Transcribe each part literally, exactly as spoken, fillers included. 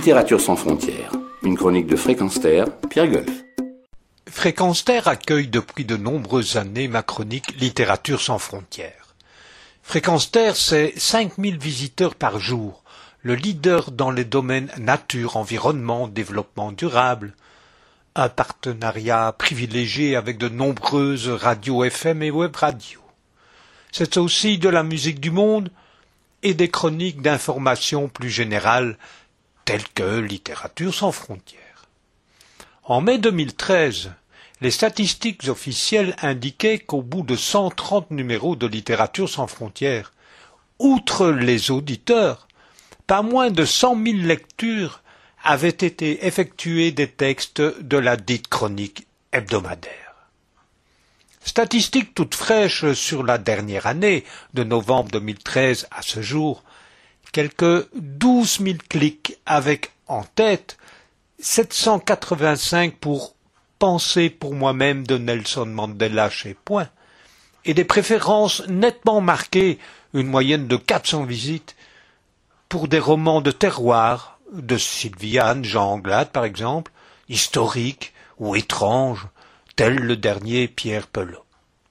Littérature sans frontières, une chronique de Fréquence Terre, Pierre Golf. Fréquence Terre accueille depuis de nombreuses années ma chronique Littérature sans frontières. Fréquence Terre, c'est cinq mille visiteurs par jour, le leader dans les domaines nature, environnement, développement durable. Un partenariat privilégié avec de nombreuses radios F M et web radios. C'est aussi de la musique du monde et des chroniques d'information plus générales telles que Littérature sans frontières. En mai deux mille treize, les statistiques officielles indiquaient qu'au bout de cent trente numéros de Littérature sans frontières, outre les auditeurs, pas moins de cent mille lectures avaient été effectuées des textes de la dite chronique hebdomadaire. Statistiques toutes fraîches sur la dernière année, de novembre deux mille treize à ce jour, quelques douze mille clics avec en tête sept cent quatre-vingt-cinq pour Penser pour moi-même de Nelson Mandela chez Point, et des préférences nettement marquées, une moyenne de quatre cents visites, pour des romans de terroir, de Sylviane, Jean Anglade par exemple, historiques ou étranges, tel le dernier Pierre Pelot.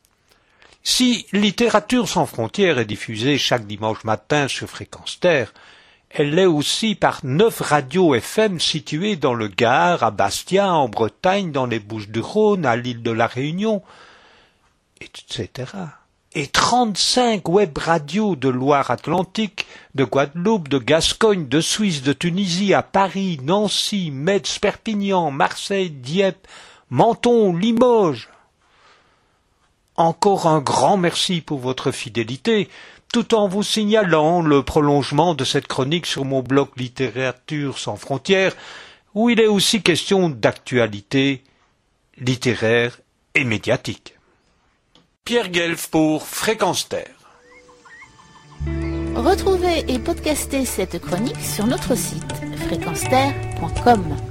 Si Littérature sans frontières est diffusée chaque dimanche matin sur Fréquence Terre, elle l'est aussi par neuf radios F M situées dans le Gard, à Bastia, en Bretagne, dans les Bouches-du-Rhône, à l'île de la Réunion, et cetera. Et trente-cinq web radios de Loire-Atlantique, de Guadeloupe, de Gascogne, de Suisse, de Tunisie, à Paris, Nancy, Metz, Perpignan, Marseille, Dieppe, Menton, Limoges. Encore un grand merci pour votre fidélité, tout en vous signalant le prolongement de cette chronique sur mon blog Littérature sans frontières, où il est aussi question d'actualité littéraire et médiatique. Pierre Guelf pour Fréquence Terre. Retrouvez et podcastez cette chronique sur notre site fréquence terre point com.